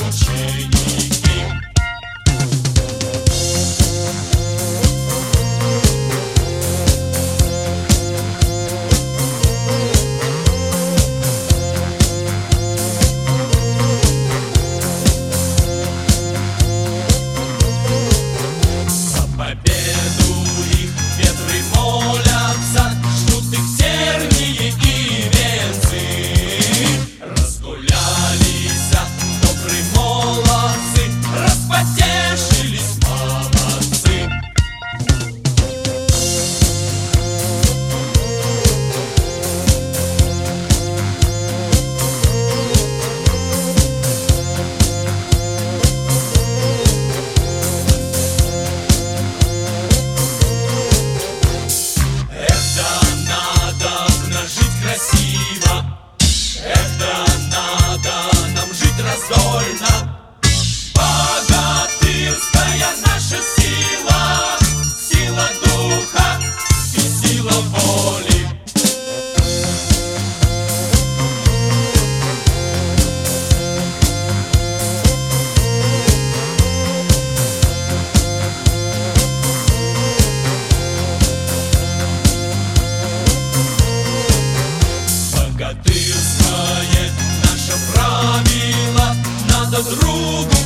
ученики. За победу их ветры молятся, ждут их тернии и венцы. Разгулялись добрые молодцы, распотешились молодцы. Это надо жить красиво, это надо нам жить раздольно. Богатырская наша сила, сила духа и сила воли. Богатырское наше правило, надо другу